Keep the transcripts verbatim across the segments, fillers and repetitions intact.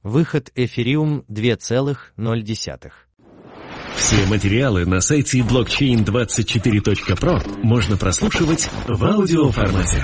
Выход Эфириум два целых ноль десятых. Все материалы на сайте блокчейн двадцать четыре точка про можно прослушивать в аудиоформате.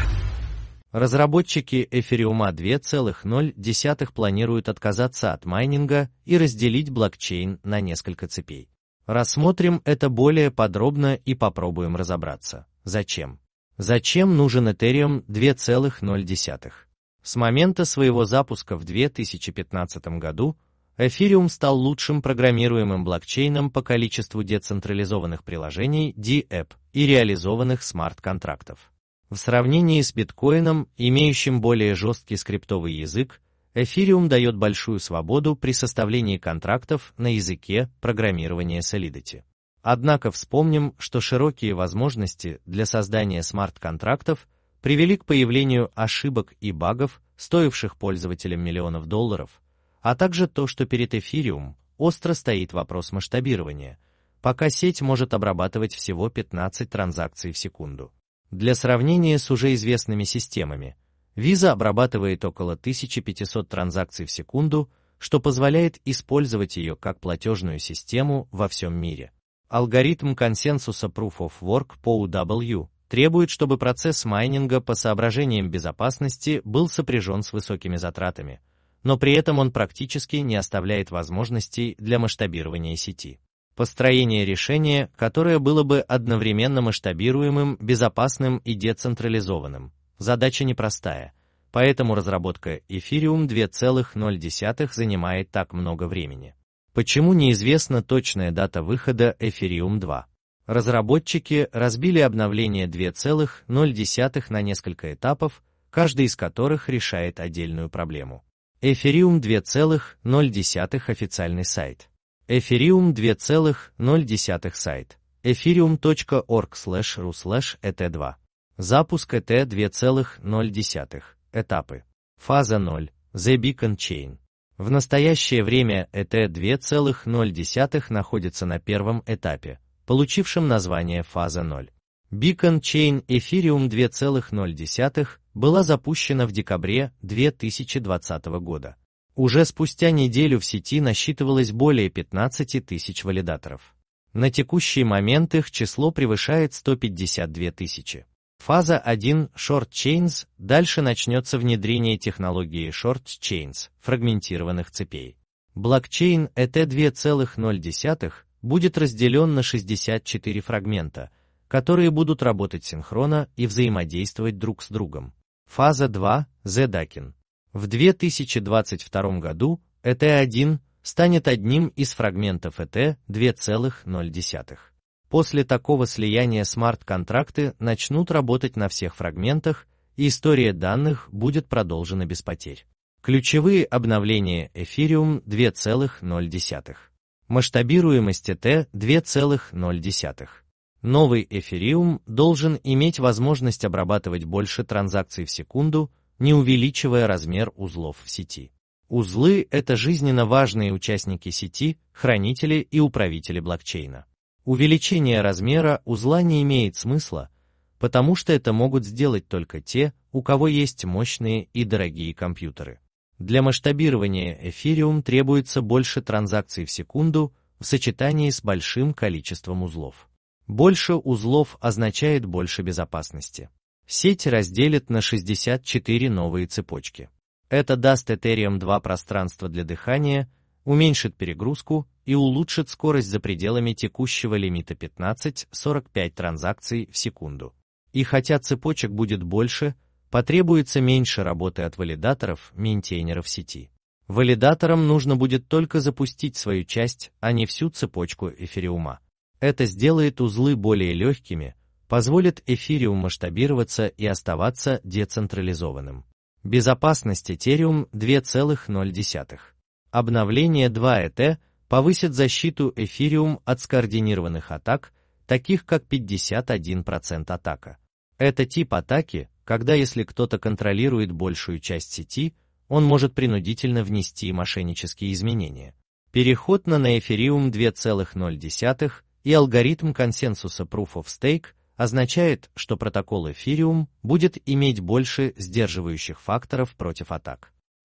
Разработчики Эфириума два целых ноль десятых планируют отказаться от майнинга и разделить блокчейн на несколько цепей. Рассмотрим это более подробно и попробуем разобраться. Зачем? Зачем нужен Ethereum два целых ноль десятых? С момента своего запуска в две тысячи пятнадцатом году Ethereum стал лучшим программируемым блокчейном по количеству децентрализованных приложений ди эп и реализованных смарт-контрактов. В сравнении с биткоином, имеющим более жесткий скриптовый язык, Ethereum дает большую свободу при составлении контрактов на языке программирования Solidity. Однако вспомним, что широкие возможности для создания смарт-контрактов привели к появлению ошибок и багов, стоивших пользователям миллионов долларов, а также то, что перед Ethereum остро стоит вопрос масштабирования, пока сеть может обрабатывать всего пятнадцать транзакций в секунду. Для сравнения с уже известными системами, Visa обрабатывает около тысяча пятьсот транзакций в секунду, что позволяет использовать ее как платежную систему во всем мире. Алгоритм консенсуса Proof of Work пи о дабл ю требует, чтобы процесс майнинга по соображениям безопасности был сопряжен с высокими затратами, но при этом он практически не оставляет возможностей для масштабирования сети. Построение решения, которое было бы одновременно масштабируемым, безопасным и децентрализованным, задача непростая, поэтому разработка Ethereum два целых ноль десятых занимает так много времени. Почему неизвестна точная дата выхода Ethereum два? Разработчики разбили обновление два целых ноль десятых на несколько этапов, каждый из которых решает отдельную проблему. Ethereum два целых ноль десятых официальный сайт. Ethereum два целых ноль десятых сайт. ethereum точка орг слэш ру слэш и ти два. Запуск и ти два целых ноль десятых. Этапы. Фаза ноль. The Beacon Chain. В настоящее время и ти два целых ноль десятых находится на первом этапе, получившем название фаза ноль. Beacon Chain Ethereum два целых ноль десятых была запущена в декабре две тысячи двадцатого года. Уже спустя неделю в сети насчитывалось более пятнадцати тысяч валидаторов. На текущий момент их число превышает сто пятьдесят две тысячи. Фаза один Short Chains, дальше начнется внедрение технологии Short Chains, фрагментированных цепей. Блокчейн и ти два целых ноль десятых будет разделен на шестьдесят четыре фрагмента, которые будут работать синхронно и взаимодействовать друг с другом. Фаза два The Dakin. В две тысячи двадцать втором году и ти один станет одним из фрагментов и ти два целых ноль десятых. После такого слияния смарт-контракты начнут работать на всех фрагментах, и история данных будет продолжена без потерь. Ключевые обновления Ethereum два целых ноль десятых. Масштабируемость и ти два целых ноль десятых. Новый Ethereum должен иметь возможность обрабатывать больше транзакций в секунду, не увеличивая размер узлов в сети. Узлы — это жизненно важные участники сети, хранители и управители блокчейна. Увеличение размера узла не имеет смысла, потому что это могут сделать только те, у кого есть мощные и дорогие компьютеры. Для масштабирования Ethereum требуется больше транзакций в секунду в сочетании с большим количеством узлов. Больше узлов означает больше безопасности. Сеть разделит на шестьдесят четыре новые цепочки. Это даст Ethereum два пространство для дыхания, уменьшит перегрузку и улучшит скорость за пределами текущего лимита пятнадцать сорок пять транзакций в секунду. И хотя цепочек будет больше, потребуется меньше работы от валидаторов, мейнтейнеров сети. Валидаторам нужно будет только запустить свою часть, а не всю цепочку Эфириума. Это сделает узлы более легкими, позволит Ethereum масштабироваться и оставаться децентрализованным. Безопасность Ethereum два целых ноль десятых. Обновление два и ти повысит защиту Ethereum от скоординированных атак, таких как пятьдесят один процент атака. Это тип атаки, когда если кто-то контролирует большую часть сети, он может принудительно внести мошеннические изменения. Переход на Ethereum два целых ноль десятых и алгоритм консенсуса Proof of Stake означает, что протокол Ethereum будет иметь больше сдерживающих факторов против атак.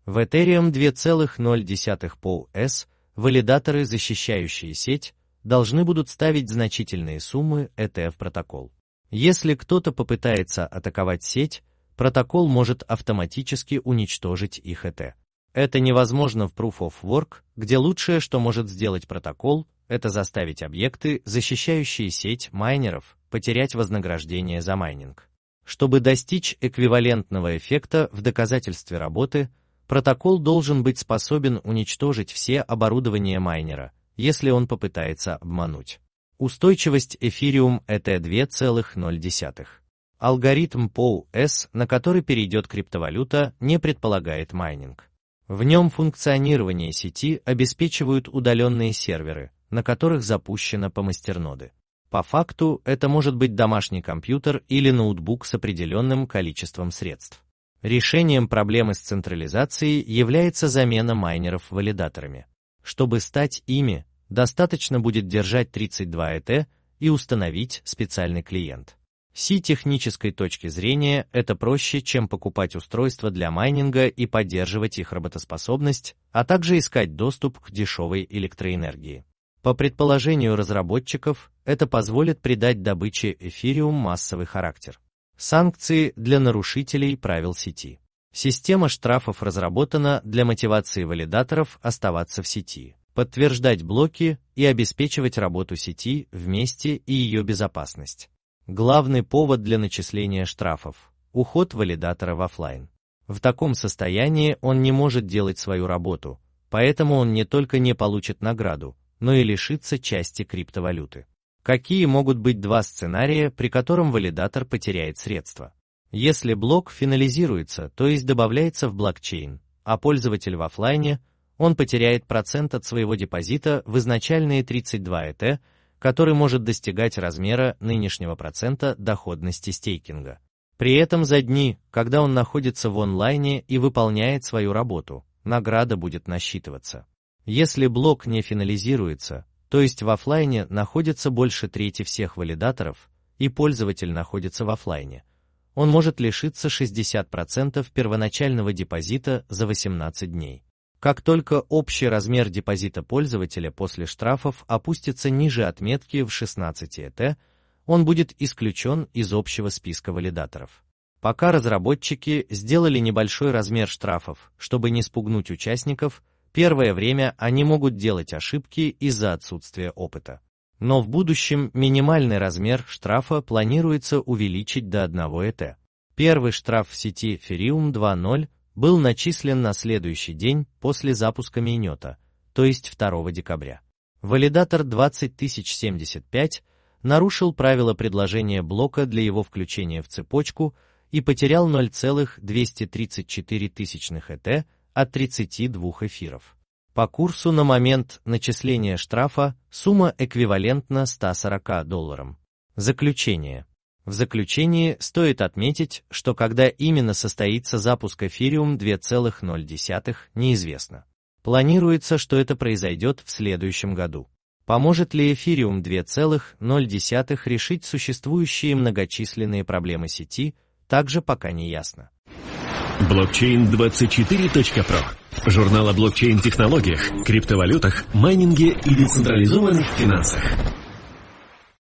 В Ethereum два целых ноль десятых пи-эс валидаторы, защищающие сеть, должны будут ставить значительные суммы и ти в протокол. Если кто-то попытается атаковать сеть, протокол может автоматически уничтожить их и ти. Это невозможно в Proof of Work, где лучшее, что может сделать протокол, это заставить объекты, защищающие сеть майнеров, потерять вознаграждение за майнинг. Чтобы достичь эквивалентного эффекта в доказательстве работы, протокол должен быть способен уничтожить все оборудование майнера, если он попытается обмануть. Устойчивость Ethereum и ти два целых ноль десятых. Алгоритм пи-эс, на который перейдет криптовалюта, не предполагает майнинг. В нем функционирование сети обеспечивают удаленные серверы, на которых запущено по мастерноды. По факту, это может быть домашний компьютер или ноутбук с определенным количеством средств. Решением проблемы с централизацией является замена майнеров валидаторами. Чтобы стать ими, достаточно будет держать тридцать два и ти и установить специальный клиент. С технической точки зрения это проще, чем покупать устройства для майнинга и поддерживать их работоспособность, а также искать доступ к дешевой электроэнергии. По предположению разработчиков, это позволит придать добыче Ethereum массовый характер. Санкции для нарушителей правил сети. Система штрафов разработана для мотивации валидаторов оставаться в сети, подтверждать блоки и обеспечивать работу сети вместе и ее безопасность. Главный повод для начисления штрафов – уход валидатора в офлайн. В таком состоянии он не может делать свою работу, поэтому он не только не получит награду, но и лишится части криптовалюты. Какие могут быть два сценария, при котором валидатор потеряет средства? Если блок финализируется, то есть добавляется в блокчейн, а пользователь в офлайне, он потеряет процент от своего депозита в изначальные тридцать два и ти, который может достигать размера нынешнего процента доходности стейкинга. При этом за дни, когда он находится в онлайне и выполняет свою работу, награда будет насчитываться. Если блок не финализируется, то есть в офлайне находится больше трети всех валидаторов, и пользователь находится в офлайне, он может лишиться шестидесяти процентов первоначального депозита за восемнадцать дней. Как только общий размер депозита пользователя после штрафов опустится ниже отметки в шестнадцать и ти, он будет исключен из общего списка валидаторов. Пока разработчики сделали небольшой размер штрафов, чтобы не спугнуть участников, первое время они могут делать ошибки из-за отсутствия опыта. Но в будущем минимальный размер штрафа планируется увеличить до одного и ти. Первый штраф в сети Ethereum два ноль был начислен на следующий день после запуска майнета, то есть второго декабря. Валидатор двадцать тысяч семьдесят пять нарушил правила предложения блока для его включения в цепочку и потерял ноль целых двести тридцать четыре тысячных и ти от тридцати двух эфиров. По курсу на момент начисления штрафа сумма эквивалентна ста сорока долларам. Заключение. В заключении стоит отметить, что когда именно состоится запуск Ethereum два целых ноль десятых, неизвестно. Планируется, что это произойдет в следующем году. Поможет ли Ethereum два целых ноль десятых решить существующие многочисленные проблемы сети, также пока не ясно. блокчейн двадцать четыре точка про. Журнал о блокчейн-технологиях, криптовалютах, майнинге и децентрализованных финансах.